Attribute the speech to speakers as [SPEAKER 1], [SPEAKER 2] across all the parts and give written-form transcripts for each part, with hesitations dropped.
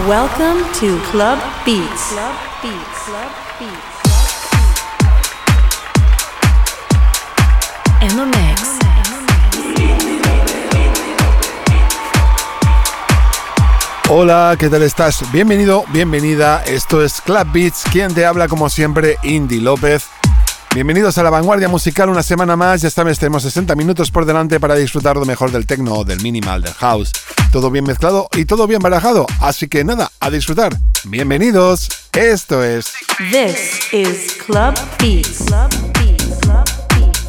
[SPEAKER 1] Welcome to Club Beats. Club Beats. Club Beats. In the mix.
[SPEAKER 2] Hola, ¿qué tal estás? Bienvenido, bienvenida. Esto es Club Beats. Quien te habla como siempre, Indy López. Bienvenidos a la vanguardia musical una semana más. Ya esta vez tenemos 60 minutos por delante para disfrutar lo mejor del techno, del minimal, del house. Todo bien mezclado y todo bien barajado. Así que nada, a disfrutar. Bienvenidos. Esto es...
[SPEAKER 1] This is Club Beats. Club Beats. Club Beats.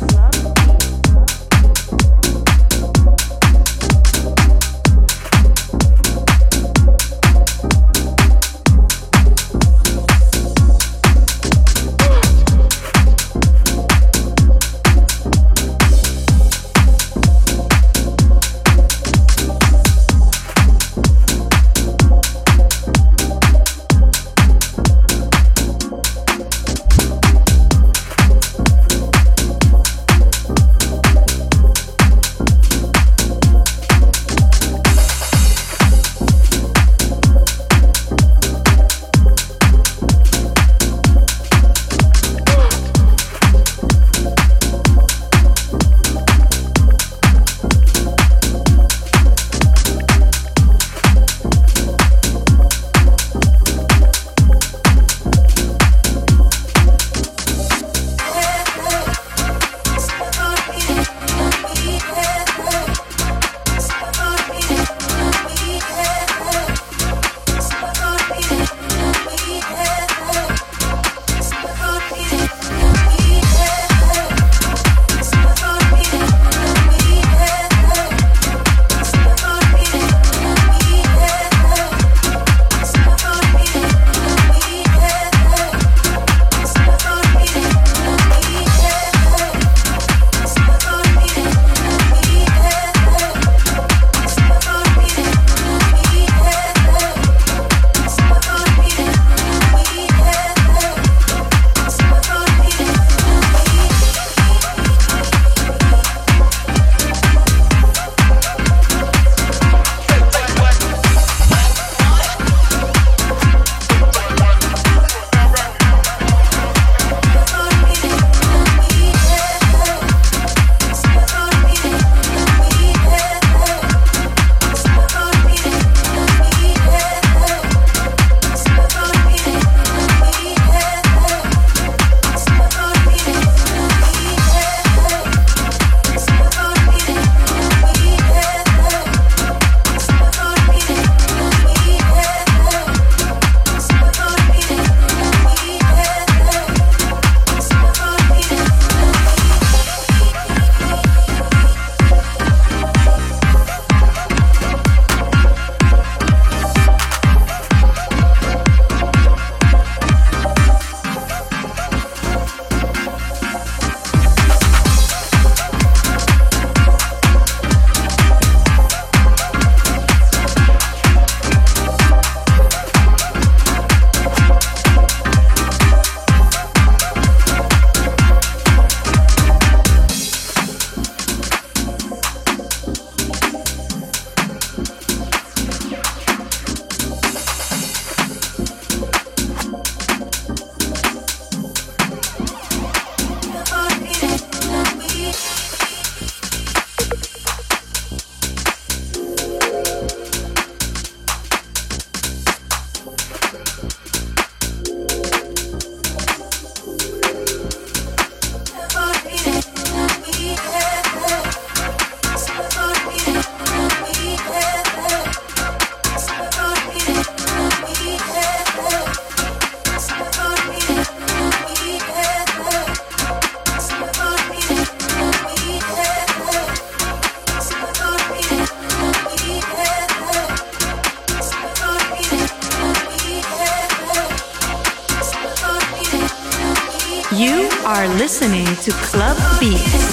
[SPEAKER 1] You are listening to Club Beats.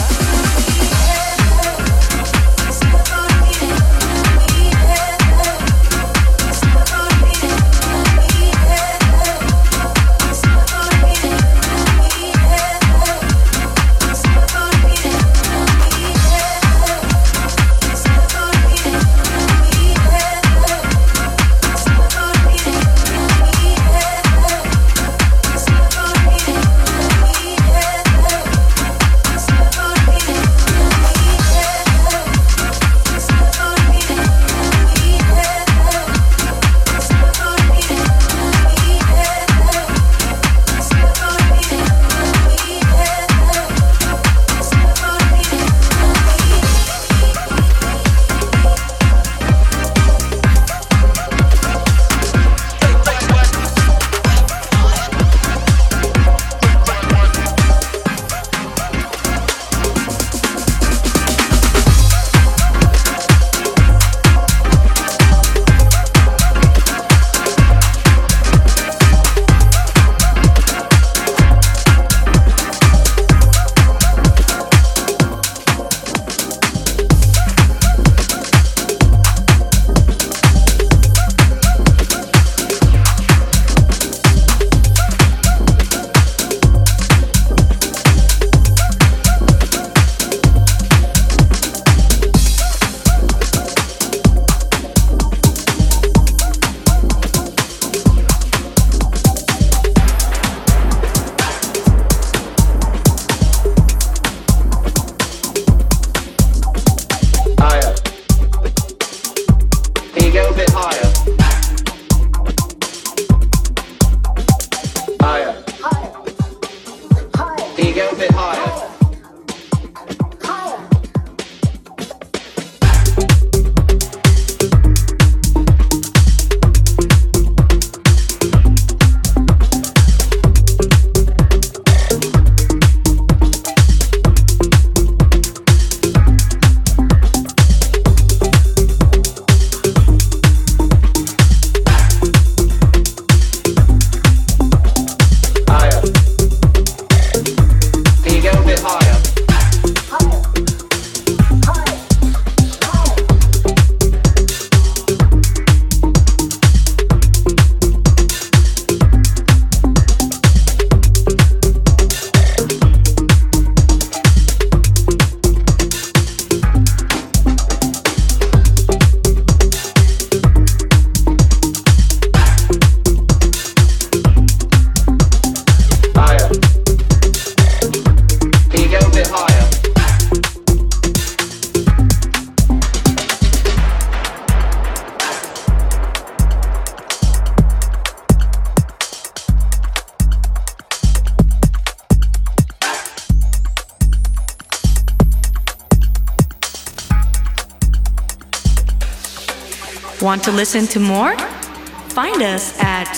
[SPEAKER 1] Want to listen to more? Find us at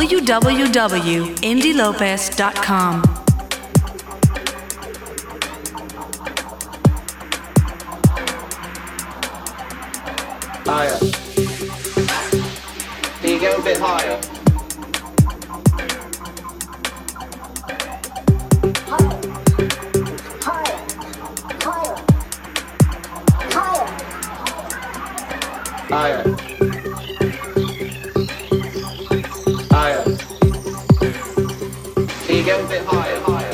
[SPEAKER 1] www.indylopez.com.
[SPEAKER 3] Higher. Can you go a bit higher? Higher. Higher. Can you go a bit higher? Higher.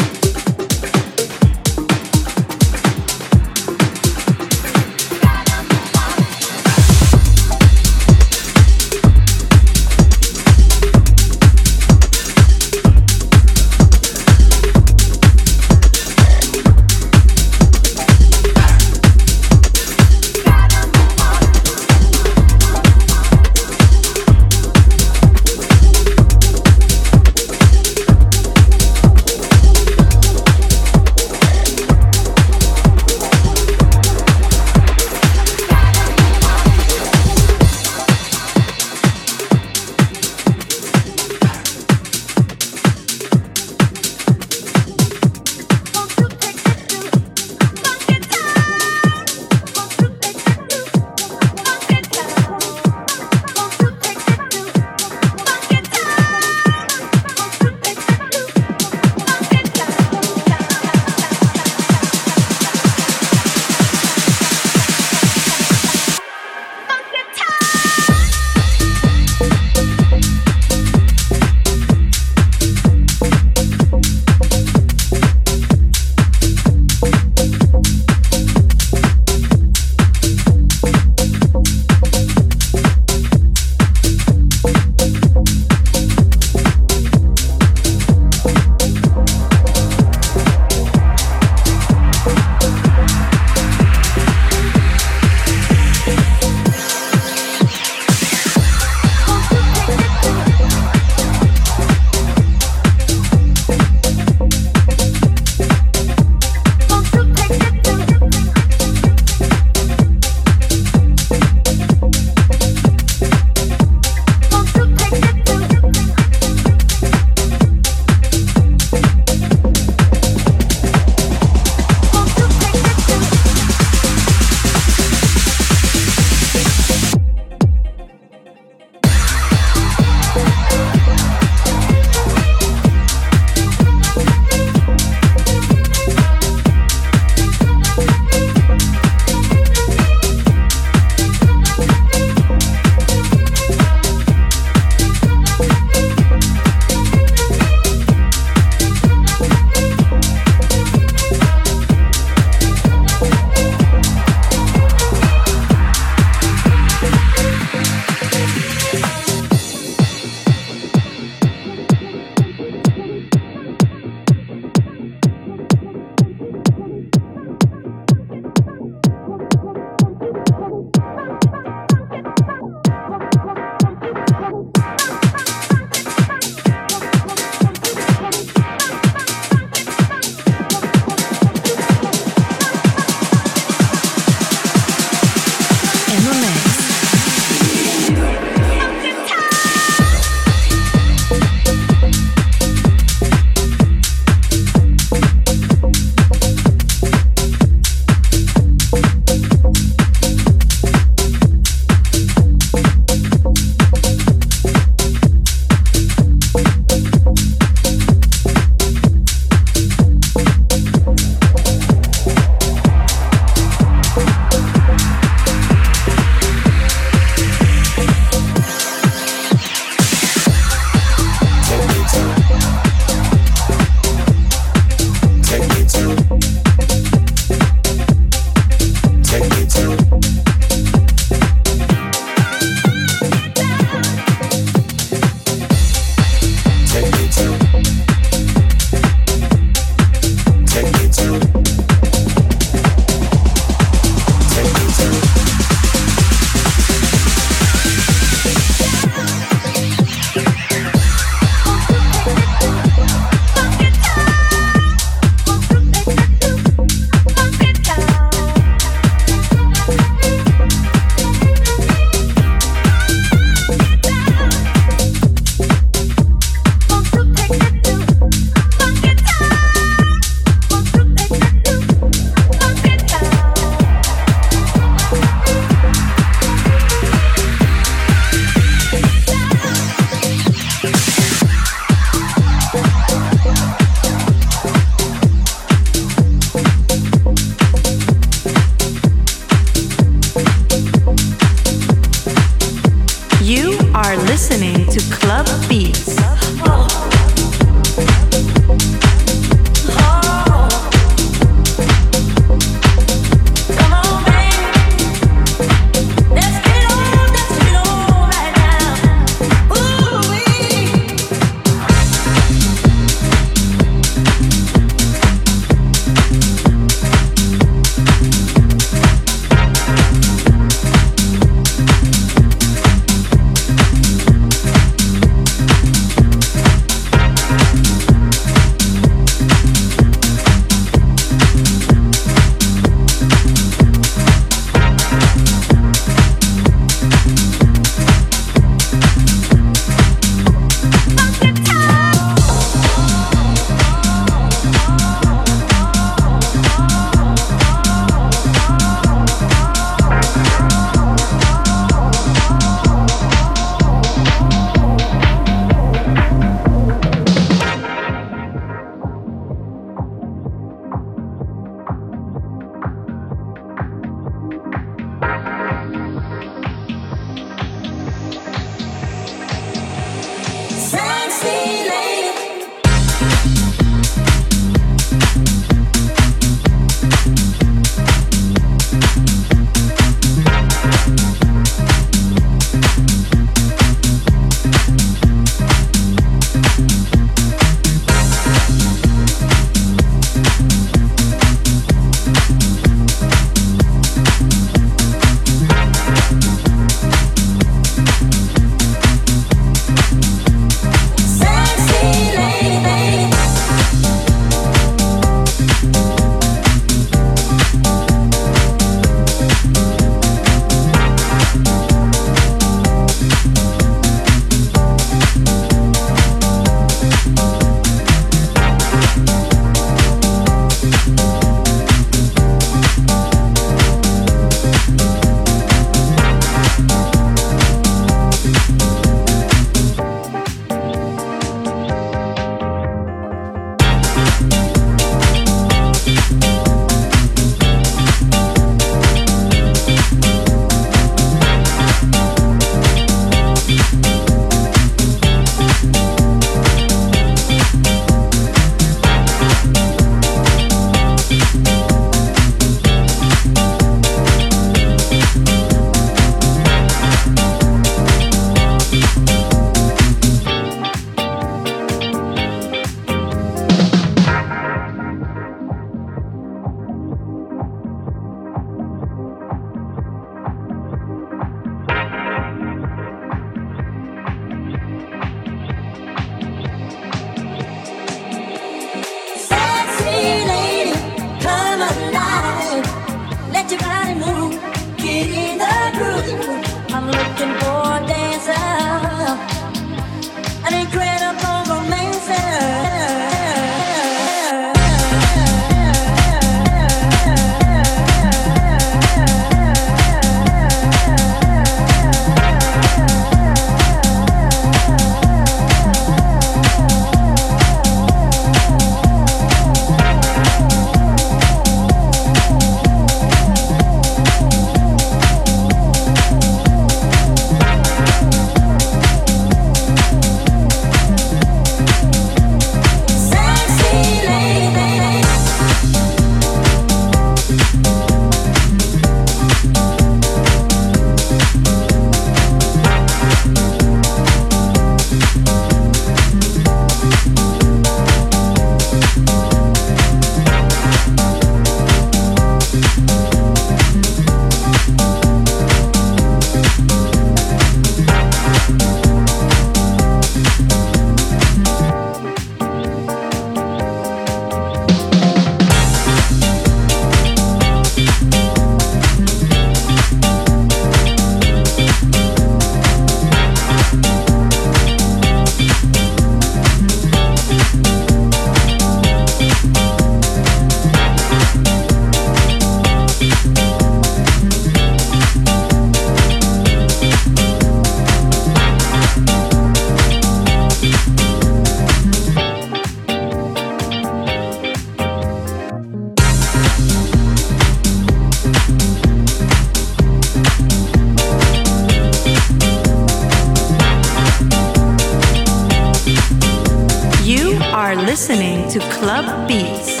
[SPEAKER 1] are listening to Club Beats.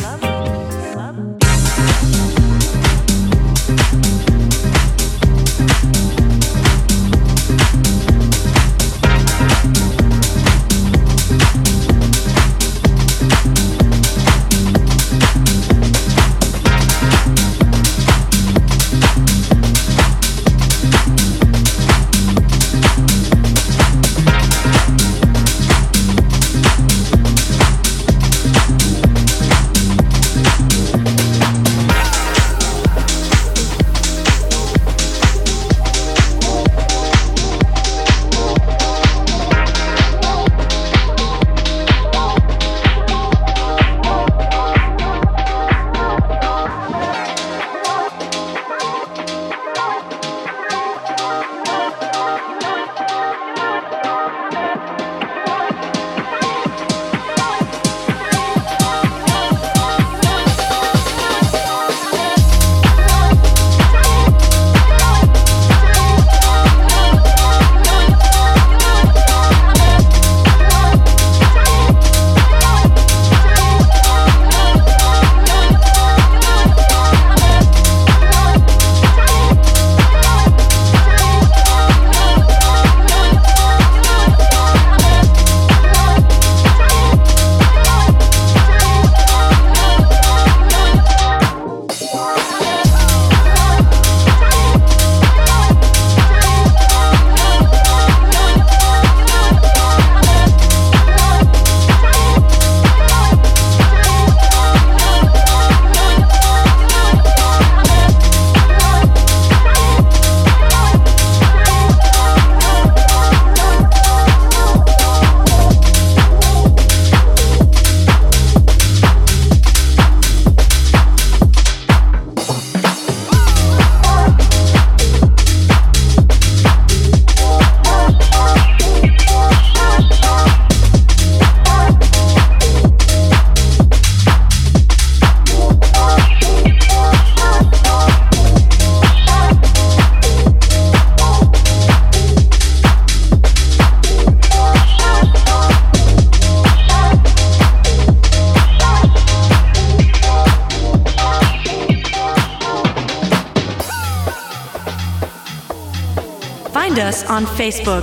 [SPEAKER 1] Find us on Facebook,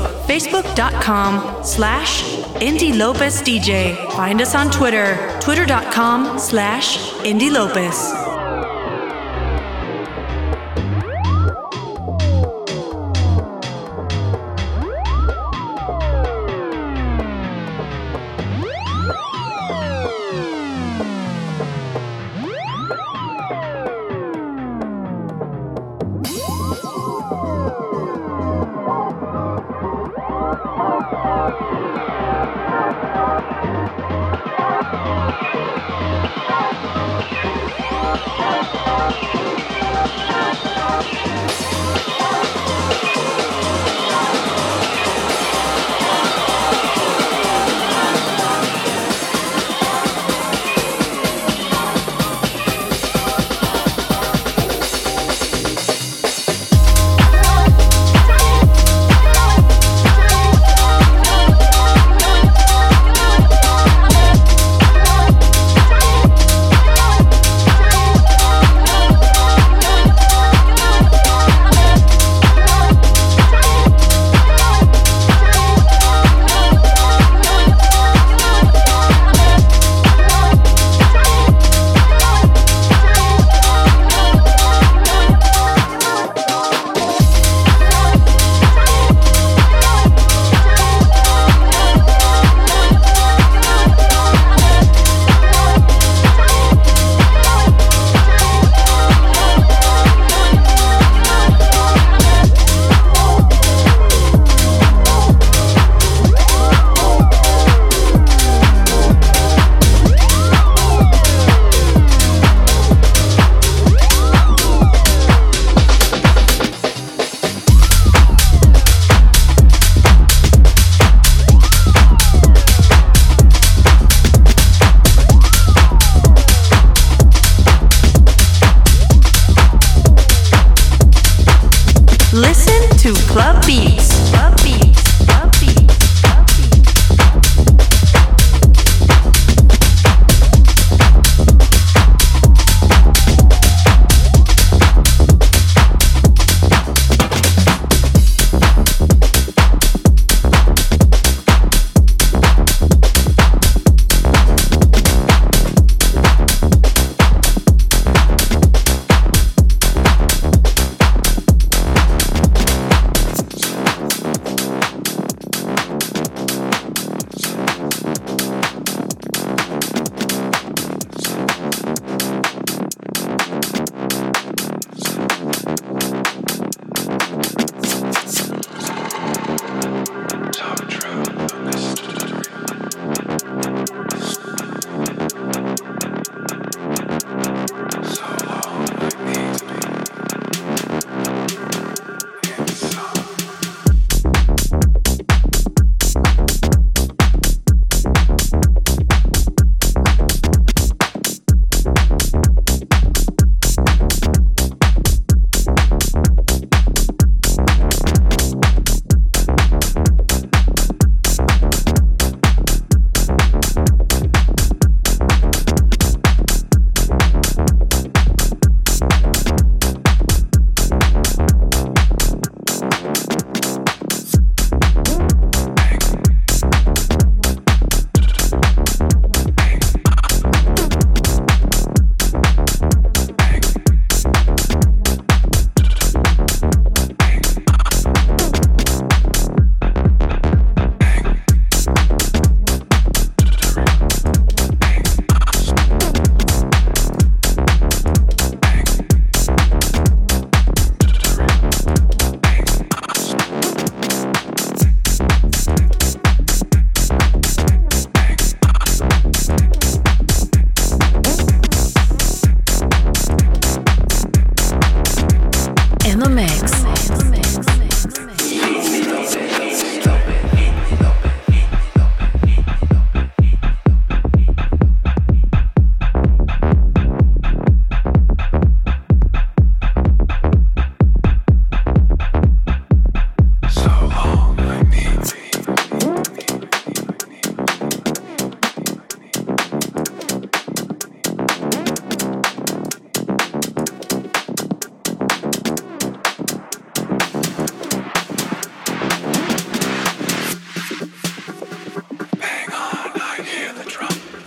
[SPEAKER 1] facebook.com/IndyLopezDJ. Find us on Twitter, twitter.com/IndyLopez.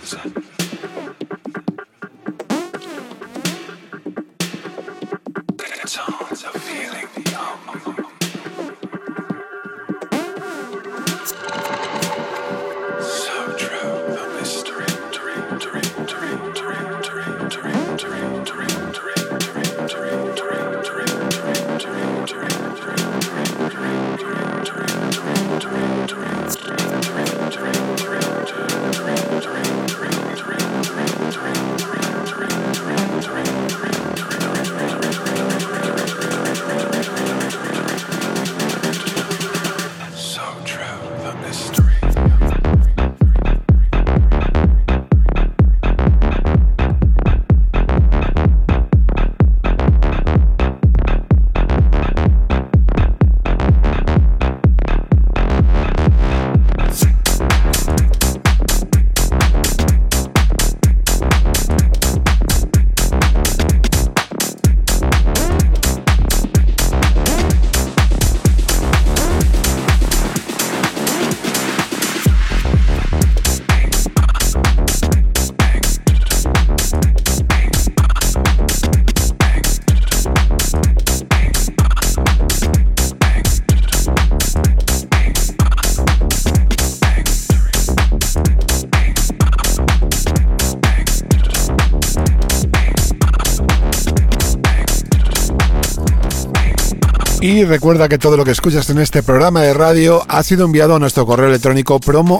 [SPEAKER 2] Y recuerda que todo lo que escuchas en este programa de radio ha sido enviado a nuestro correo electrónico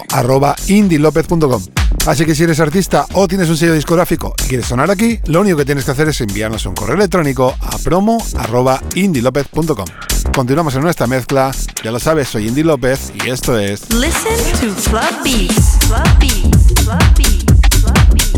[SPEAKER 2] promo@indilopez.com. Así que si eres artista o tienes un sello discográfico y quieres sonar aquí, lo único que tienes que hacer es enviarnos un correo electrónico a promo@indilopez.com. Continuamos en nuestra mezcla. Ya lo sabes, soy Indy López y esto es
[SPEAKER 1] Listen to Club Beats. Club Beats. Club Beats. Club Beats.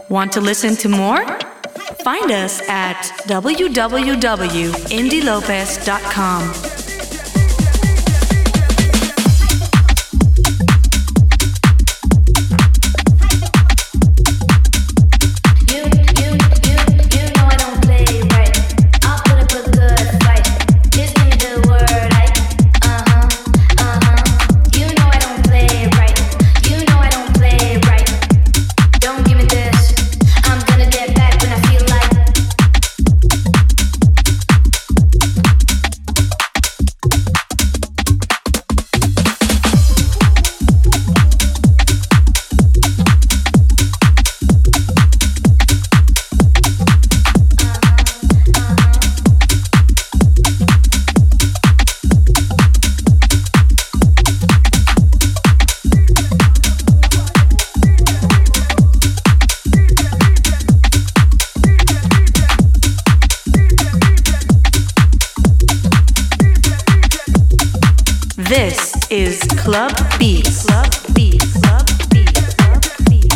[SPEAKER 1] Want to listen to more? Find us at www.indielopez.com. This is Club Beats. Club Beats. Club Beats. Club Beats.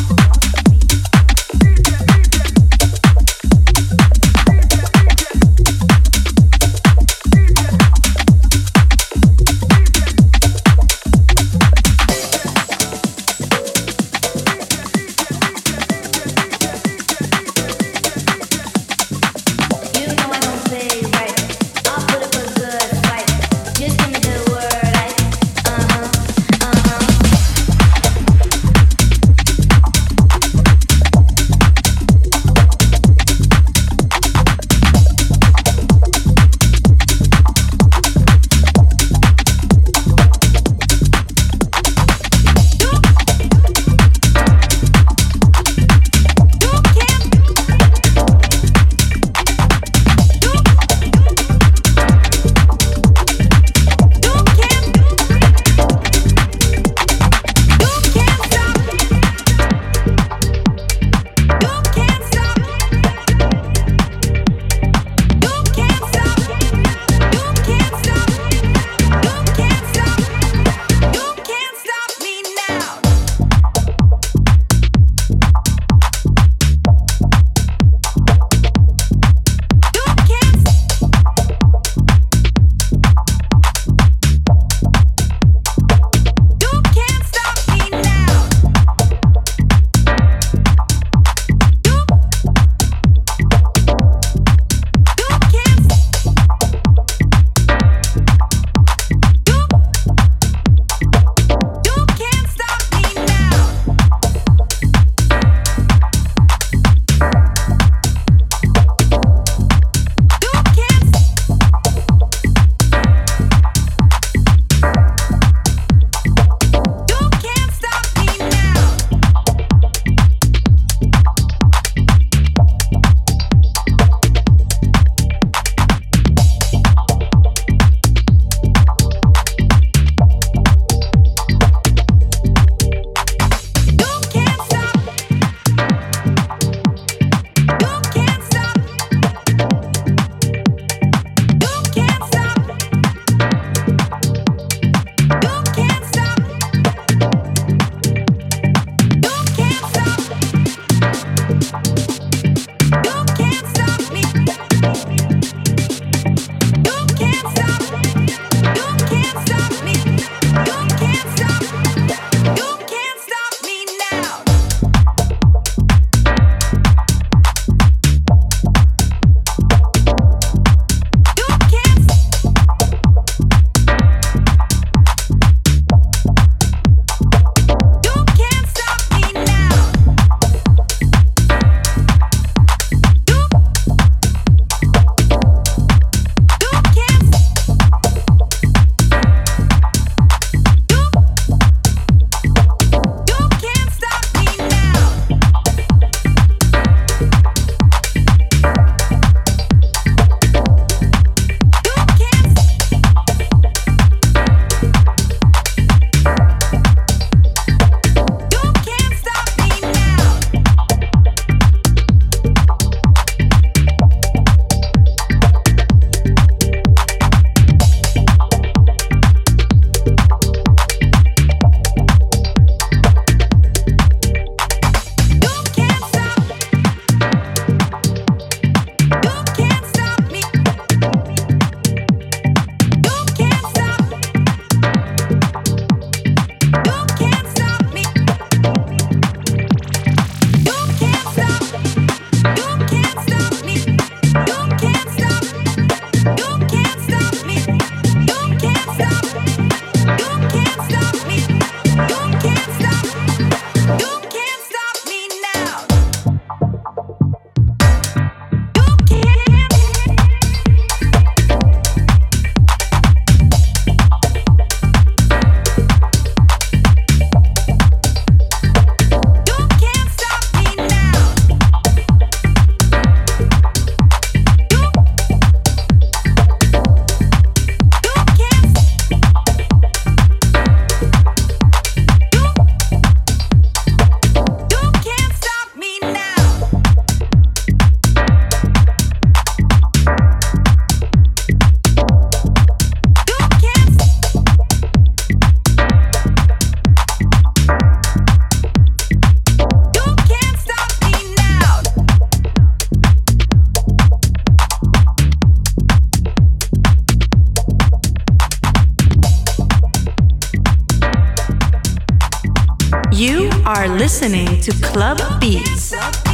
[SPEAKER 1] are listening to Club Beats.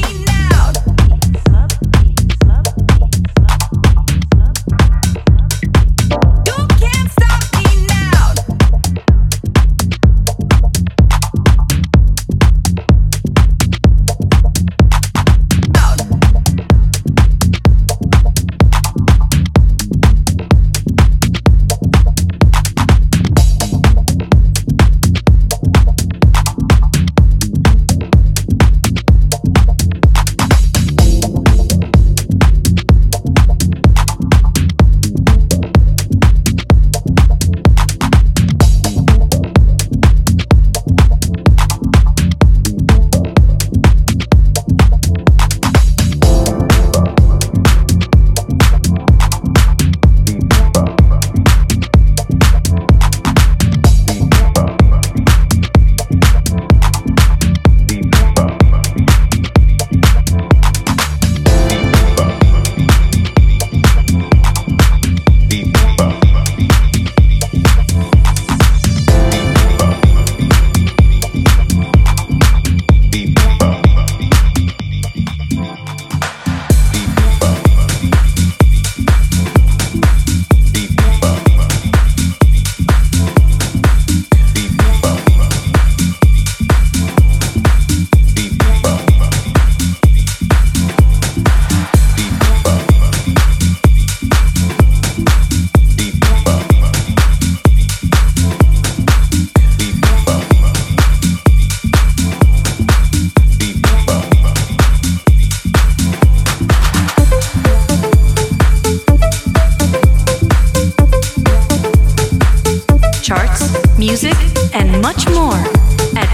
[SPEAKER 1] Music, and much more at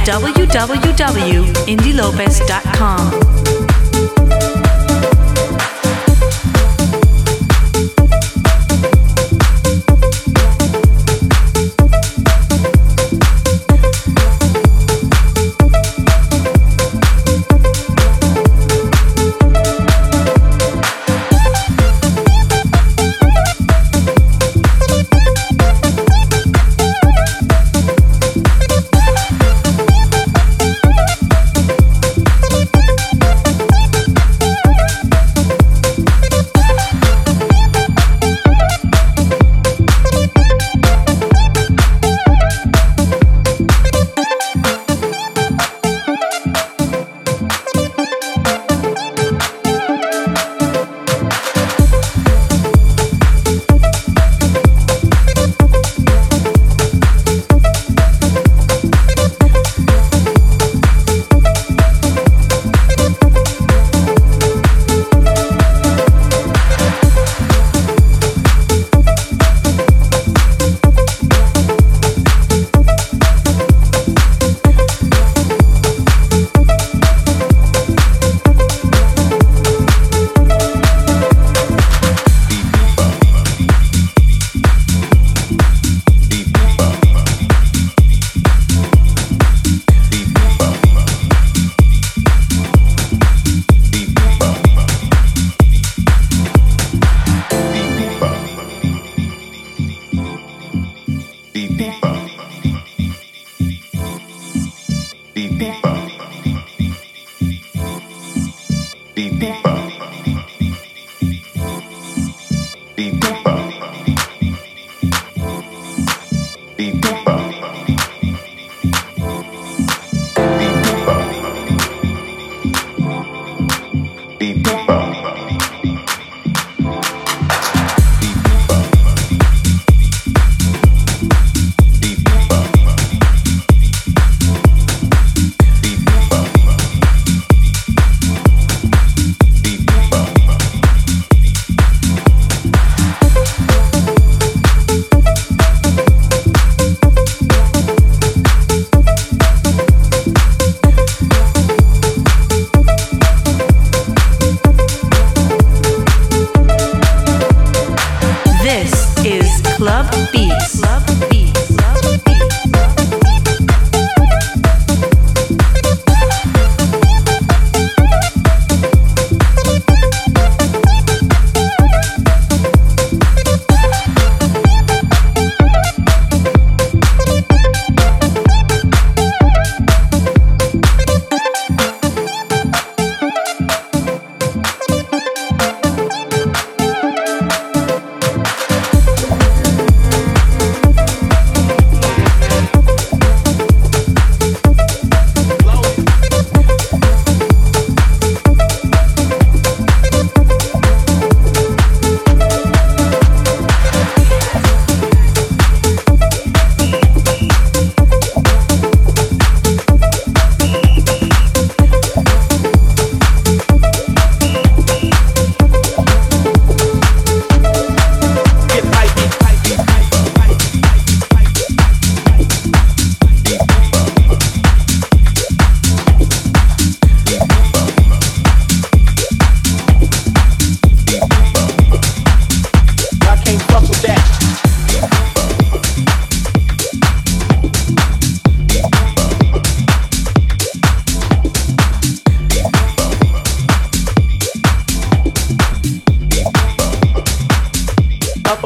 [SPEAKER 1] www.indilopez.com.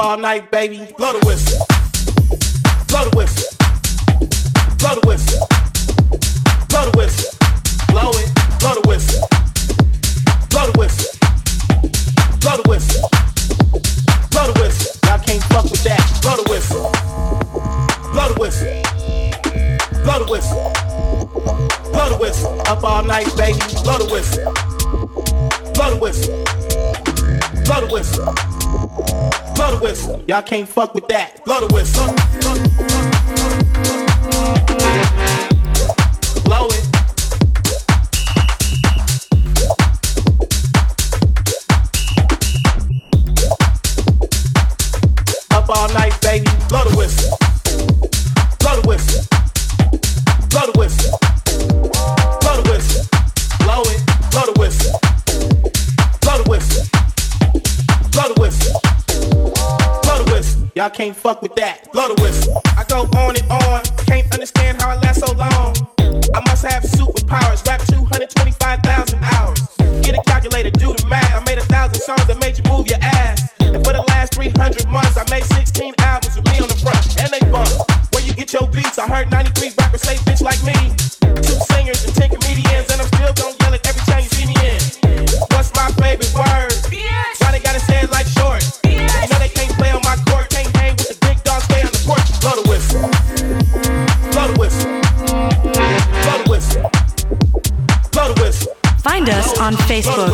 [SPEAKER 4] all night, baby. Blow the whistle. Blow the whistle. Blow the whistle. Blow the whistle. Blow it. Blow the whistle. Blow the whistle. Blow the whistle. Blow the whistle. Y'all can't fuck with that. Blow the whistle. Blow the whistle. Blow the whistle. Blow the whistle. Up all night, baby. Blow the whistle. Blow the whistle. Blow the whistle. Blow the whistle. Y'all can't fuck with that. Blow the whistle. Blow it. Up all night, baby. Blow the whistle. Blow the whistle. Blow the whistle. Blow the whistle. Blow it. Blow the whistle. Blow the whistle. Blow the whistle. Blow the whistle. Y'all can't fuck with that. Blow the whistle. I go on and on. Can't understand how I last so long. I must have superpowers. Rap 225,000 hours. Get a calculator, do the math. I made 1,000 songs that made you move your ass. And for the last 300 months, I made 16 albums with me on the front. And they bump. Where you get your beats? I heard 93 rappers say bitch like me. 2 singers and 10 comedians. And I'm still gonna yell it every time you see me in. What's my favorite word? Why they gotta say it like short? You know they can't play on my court. Can't hang with the big dogs, stay on the porch. Blow the whistle. Blow the whistle. Blow the whistle. Blow the whistle.
[SPEAKER 1] Find us on Facebook,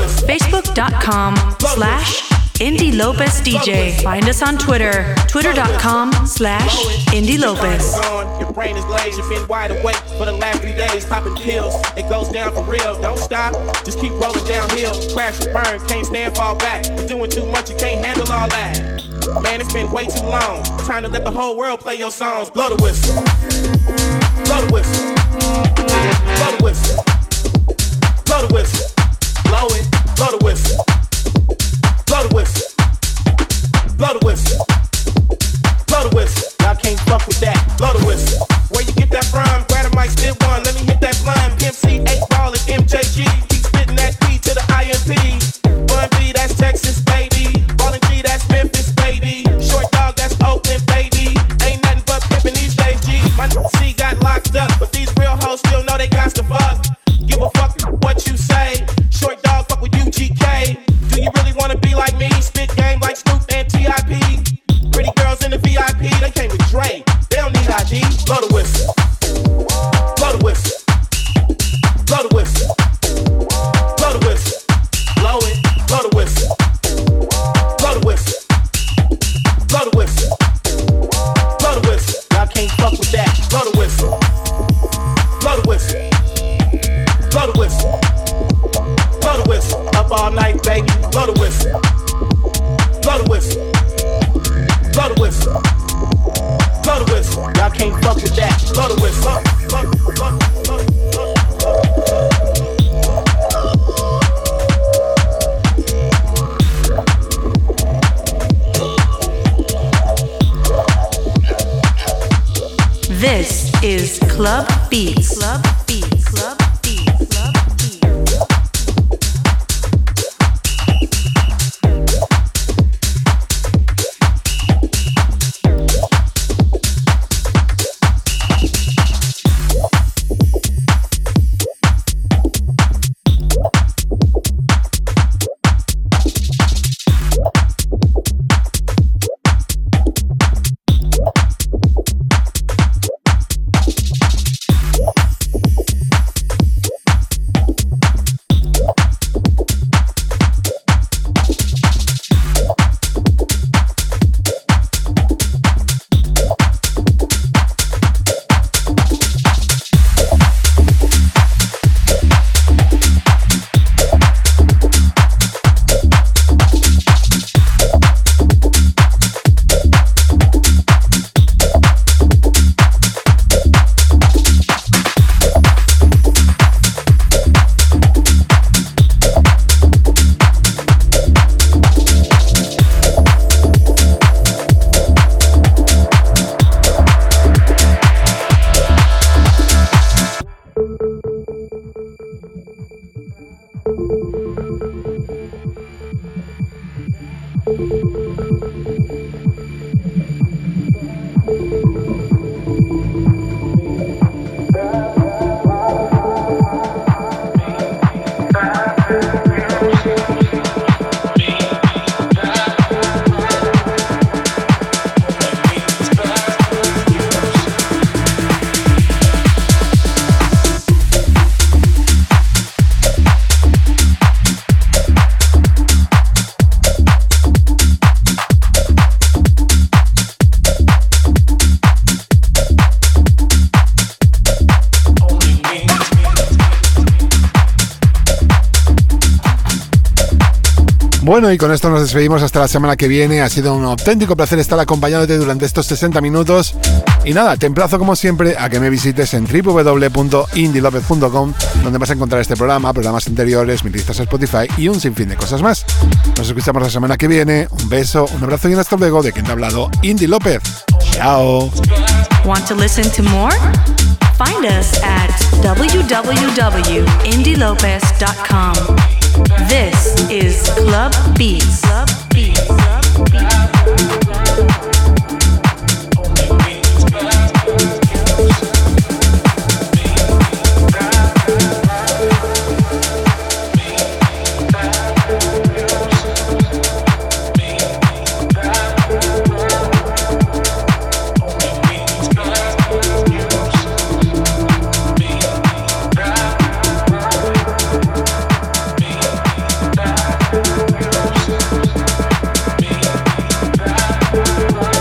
[SPEAKER 1] facebook.com/Indy Lopez DJ. Find us on Twitter, twitter.com/Indy Lopez.
[SPEAKER 4] Your brain is glazed, you've been wide awake for the last 3 days, popping pills. It goes down for real, don't stop, just keep rolling downhill. Crash and burn, can't stand, fall back. You're doing too much, you can't handle all that. Man, it's been way too long. Trying to let the whole world play your songs. Blow the whistle. Blow the whistle. Blow the whistle. Blow the whistle. Blow it. Blow the whistle. Blow the whistle. Blow the whistle. Blow the whistle. Y'all can't fuck with that. Blow the whistle. Where you get that from? Grab a mic, spit one. Let me hit that blind. Pimp C, 8 Ball, and MJG. Keep spitting that P to the IMP. Bun B, that's Texas, baby. Ballin' G, that's Memphis, baby. Short dog, that's Oakland, baby. Ain't nothing but pimpin' these days, G. My C got locked up, but these real hoes still know they got to fuck. Give a fuck what you say. Short dog, fuck with UGK. Do you really wanna be like me? Spit game like Snoop and T.I.P. Pretty girls in the VIP, they came with Dre. They don't need ID. Blow the whistle. Blow the whistle. Blow the whistle. Blow the whistle. Blow it. Blow the whistle. Blow the whistle. Blow the whistle. Blow the whistle. Y'all can't fuck with that. Blow the whistle. Blow the whistle. Blow the whistle. Blow the whistle. Up all night, baby. Blow the whistle. Blow the whistle. Blow the whistle. Blow the whistle. Y'all can't fuck with that. Blow the whistle. Blow, blow, blow, blow, blow.
[SPEAKER 1] This is Club Beats. Club Beats. Club Beats. Club Beats.
[SPEAKER 2] Bueno, y con esto nos despedimos hasta la semana que viene. Ha sido un auténtico placer estar acompañándote durante estos 60 minutos. Y nada, te emplazo como siempre a que me visites en www.indilopez.com, donde vas a encontrar este programa, programas anteriores, mis listas a Spotify y un sinfín de cosas más. Nos escuchamos la semana que viene. Un beso, un abrazo y un hasta luego de quien te ha hablado, Indy López. Chao.
[SPEAKER 1] Want to listen to more? Find us at www.indylopez.com. This is Club Beats. Club Beats. Club Beats.
[SPEAKER 5] Bye.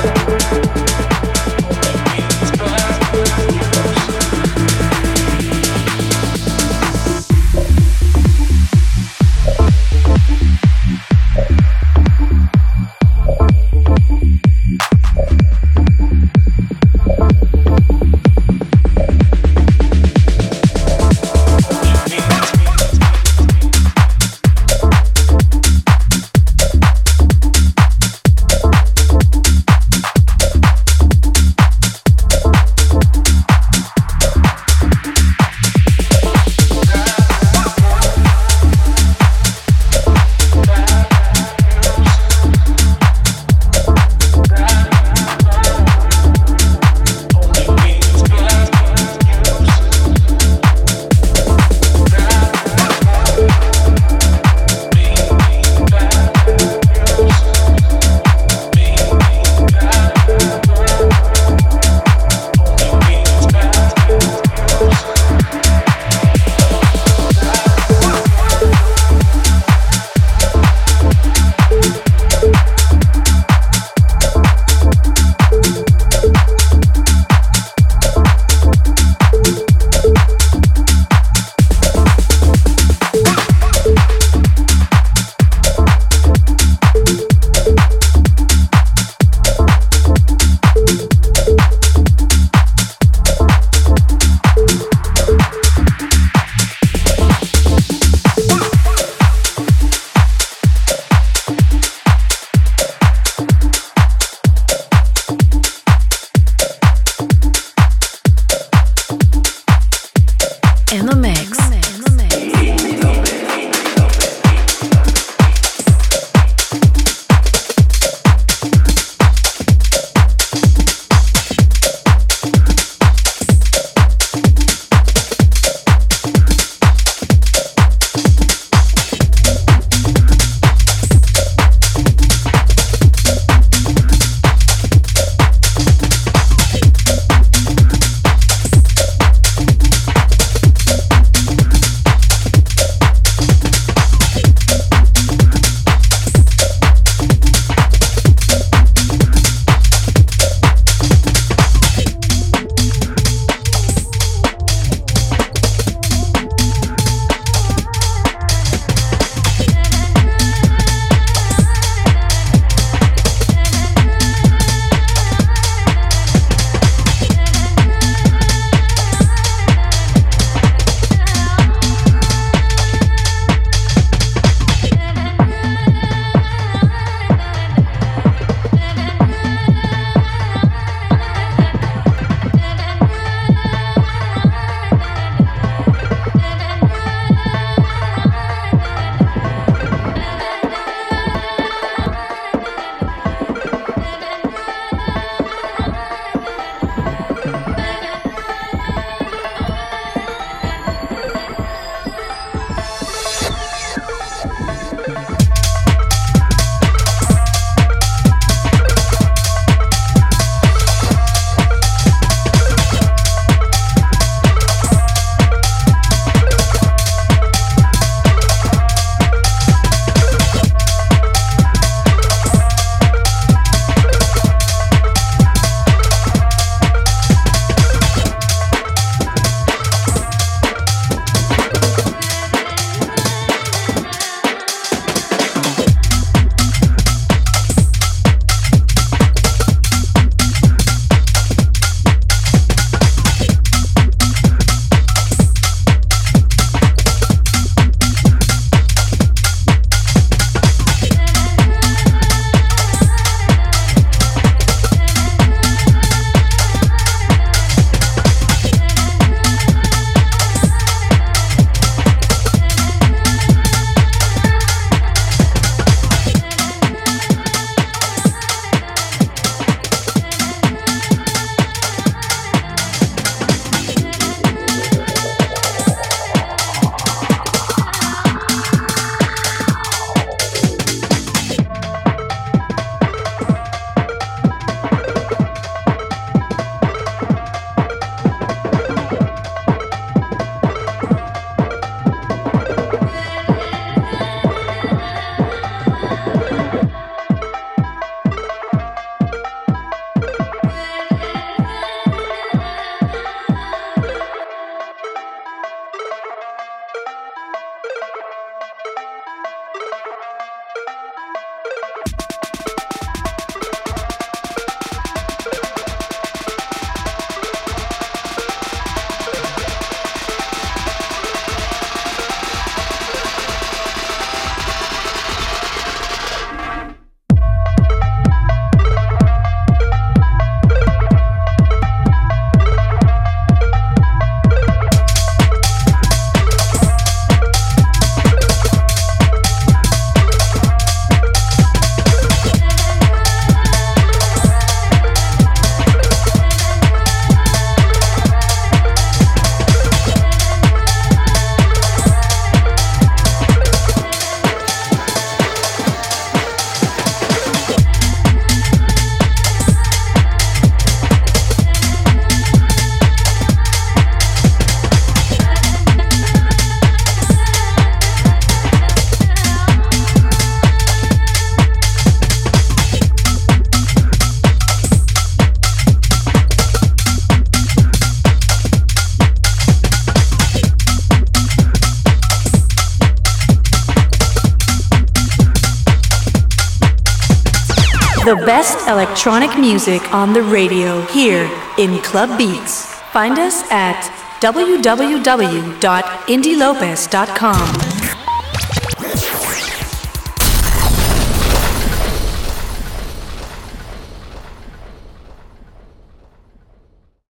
[SPEAKER 1] The best electronic music on the radio here in Club Beats. Find us at www.indielopez.com.